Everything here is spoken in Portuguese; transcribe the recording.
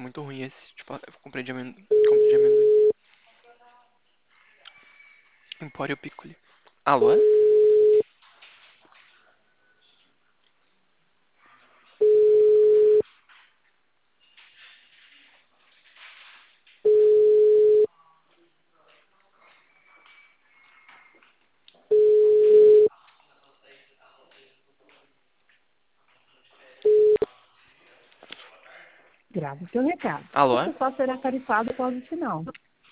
muito ruim esse. Tipo, eu comprei de amendoim. Comprei de amendoim. Empório Piccoli. Alô? Grave seu recado. Alô? Você só será tarifado após o sinal.